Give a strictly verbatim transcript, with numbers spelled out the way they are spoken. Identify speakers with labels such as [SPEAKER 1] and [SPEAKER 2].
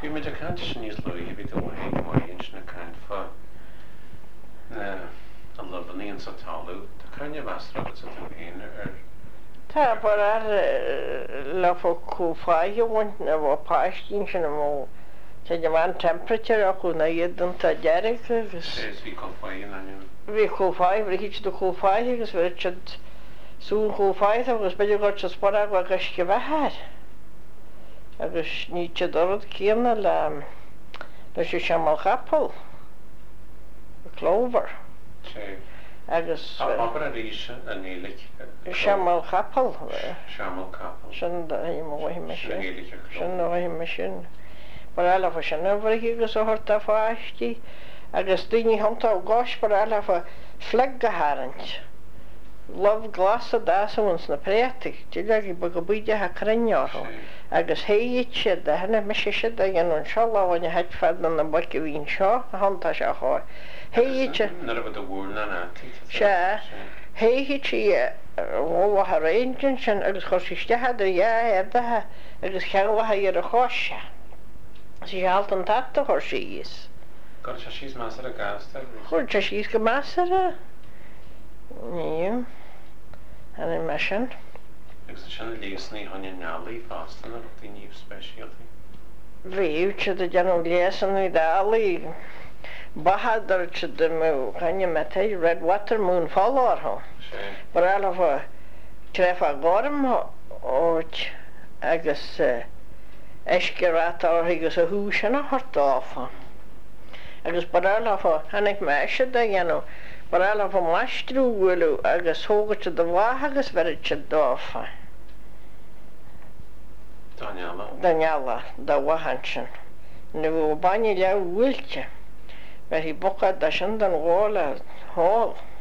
[SPEAKER 1] Bhí me de cant sin níos luí bhí do bhaí maríonn na cant fa an lobaníon sa talú, Tá caine bhastra go sa tuhéine ar
[SPEAKER 2] Tá bar ar le fo cúfáiúhaint na bh páiscín sin mó te de man temperature a chu na iadn tá dearach agus
[SPEAKER 1] sé bhí cóáin anin.
[SPEAKER 2] bhí cúfáid bhí hit do cúfáid agus bhir siad sún cúfáid agus beidir go se spar a agus go bheithir agus ní te dorad céanna le le sé seamal chapel Clover
[SPEAKER 1] sé
[SPEAKER 2] agus
[SPEAKER 1] Ábhar a ríise a nélik
[SPEAKER 2] seamal chapel
[SPEAKER 1] Seamal capal
[SPEAKER 2] sin bhhaim me sin
[SPEAKER 1] nélik
[SPEAKER 2] sin bhhaim me sin bar eile fa sin bhar agus ó horta fáistí agus duine hananta ó gáis bar eile fa fleg go háint love glas a dásamhans na prétig tí le ba go buide ha crenneá agus héiad siad de hena me sé siad a dhéanún seo láhaine heid fed na na baice bhín seo a hananta se cháir héiad
[SPEAKER 1] nar a bud a bhúrna na
[SPEAKER 2] se héiad si bhha réingin sin agus chosistethe do dhé ardathe agus cheanhathe ar a cháise sí halt an tata chuir síos
[SPEAKER 1] Go se síos más a gassta
[SPEAKER 2] chuir te síos go measara níl hena me sin
[SPEAKER 1] agus sin líosnaí haine nealaí fástan a daoíh speisialtaí.
[SPEAKER 2] bhíú se a deanú léasan í dálaí bahadar se de mú chaine me taid Red Water Moon fallátha
[SPEAKER 1] sé
[SPEAKER 2] bar eile fa tref a gárim óit agus eiscerát águs a húsin a hortáfa agus bar eile fa hanig meise a dhéanú bar eile fa maistrúhfuilú agus thógate do bhathe agus verid se dáfa
[SPEAKER 1] Dáneala
[SPEAKER 2] Daniela da bhahan sin na bh baine le bhfuilte ver hí bocad da sin den ghála há